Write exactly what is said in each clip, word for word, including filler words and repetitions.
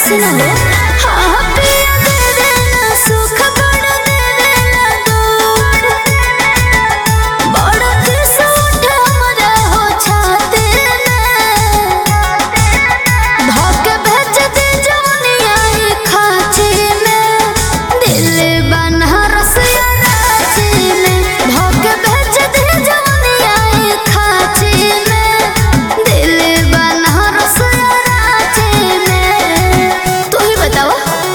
सुनो हाँ पिया दे देना सुख बड़ा दे देना दूर बड़ा किस उठे हमरा हो छाते में धोके भेज दे जवनिया ई खाची में दिल बना रसिया राची में धोके भेज दे जवनिया ई खाची में दिल बना रसिया राची में तू ही बताओ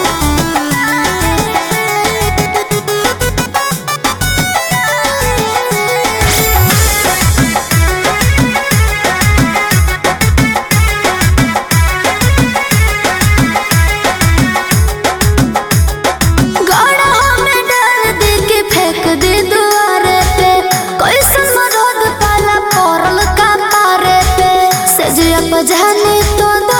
गाड़ा हमें डाल दे के फेंक दे दुआरे पे कैसन मरद पाला पड़ल का पारे पे सजिया पजाने तो